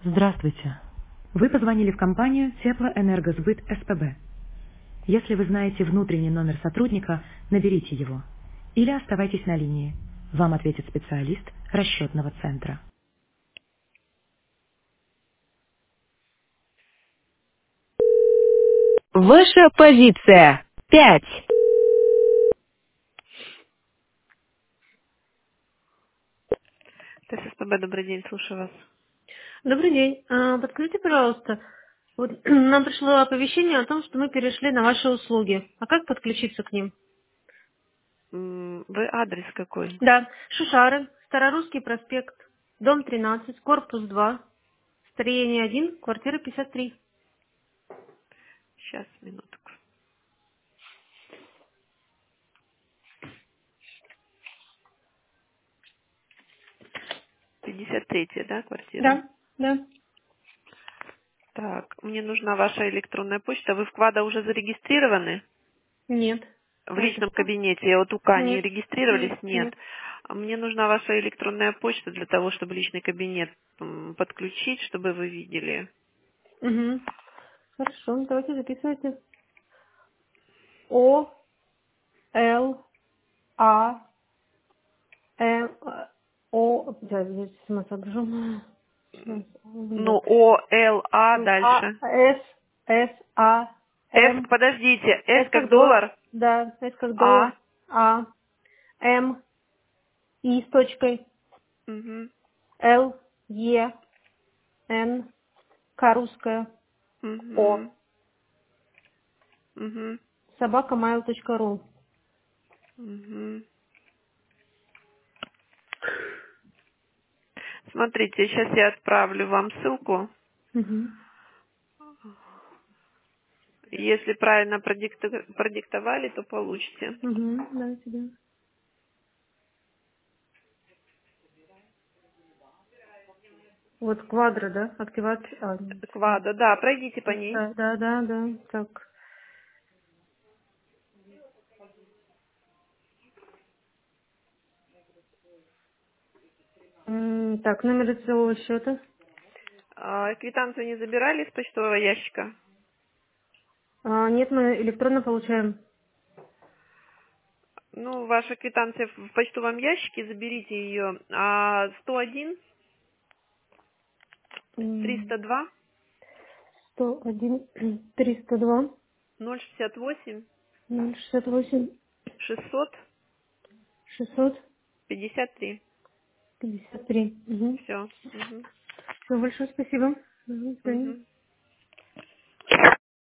Здравствуйте. Вы позвонили в компанию Теплоэнергосбыт СПБ. Если вы знаете внутренний номер сотрудника, наберите его. Или оставайтесь на линии. Вам ответит специалист расчетного центра. Ваша позиция. 5. ТССПБ, добрый день, слушаю вас. Добрый день. Подскажите, пожалуйста, вот нам пришло оповещение о том, что мы перешли на ваши услуги. А как подключиться к ним? Вы адрес какой? Да, Шушары, Старорусский проспект, дом 13, корпус 2, строение 1, квартира 53. Сейчас, минутку. Пятьдесят третья, да, квартира? Да, да. Так, мне нужна ваша электронная почта. Вы в КВАДа уже зарегистрированы? Нет. В А это личном что? кабинете от УК не Нет, нет, регистрировались? Нет. нет. Мне нужна ваша электронная почта для того, чтобы личный кабинет подключить, чтобы вы видели. Угу. Хорошо, давайте записывайте. О, Л, А, М, О, я сама соображу. Ну, О, Л, А А, дальше. С, А, С, М, подождите, С С как как доллар, доллар, да, С как А, доллар, А, М, И с точкой, угу, Л, Е, Н, К русская, О, угу, угу, собака mail.ru. угу. Смотрите, сейчас я отправлю вам ссылку. Угу. Если правильно продиктовали, то получите. Угу, да, тебе. Вот квадро, да, активация, нет. Квада, да, пройдите по ней. Да, да, да, да, так. Так, номер лицевого счета. Квитанцию не забирали из почтового ящика? Нет, мы электронно получаем. Ну, ваша квитанция в почтовом ящике, заберите ее. 101 М, 302 101, 302, 068 068, 653. 653. Угу. Все. Угу. Все, большое спасибо. Угу, до свидания. Угу.